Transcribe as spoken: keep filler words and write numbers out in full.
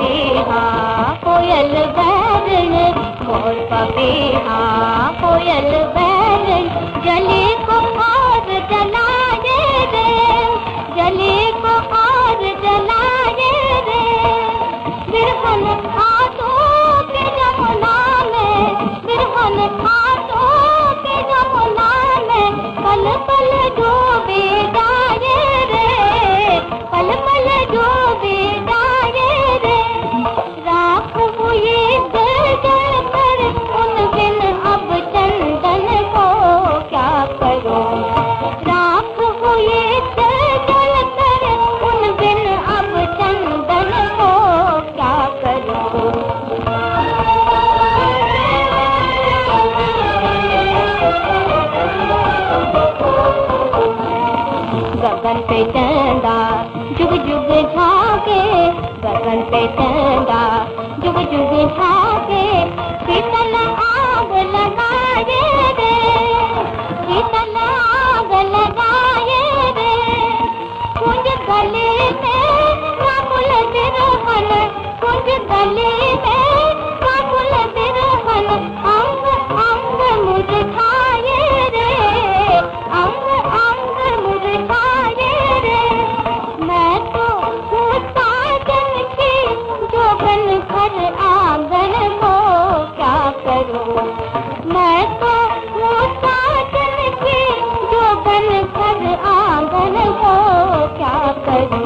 पपीहा कोयल बैरन, मोर पपीहा कोयल बैरन, जले को और जलाए रे, जले को और जलाए रे। बिरहन हाथों के जमुना में, बिरहन हाथों के जमुना में, पल पल डूबे जाए रे, पल पल डूबे जाए रे। राख हुई जल जल कर उन बिन अब चंदन को क्या करो, राख हुई जल जल कर उन बिन अब चंदन को क्या करो। गगन पे चंदा जुग जुग झाके, गगन पे चंदा जुग जुग झाके, शीतल आग लगाए रे, शीतल आग लगाए रे। कुंज गले में काबुल बिरहन, कुंज गले में काबुल बिरहन, अंग अंग मुरझाए रे, अंग अंग मुरझाए रे। मैं तो हूँ साजन की जोगन घर आंगन को क्या करूँ, मैं तो हूँ साजन की जोगन घर आंगन को क्या करूँ।